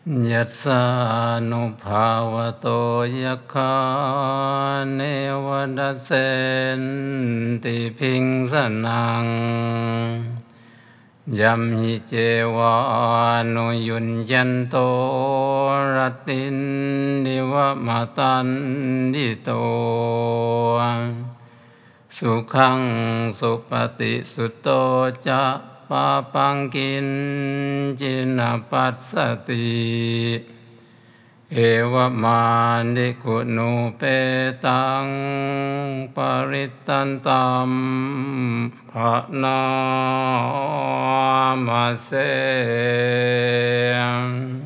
ยัสสานุภาวะโตยัคคาเนวดัสเสนติพิงสนังยัมหิเจวานุยุญญันโตรตินดิวะมะตันดิโตสุขังสุปฏิสุตโตจะปาปังกินจินาปัสสติเอวมานิกุณูเปตังปริตตันตัมภะนามาเส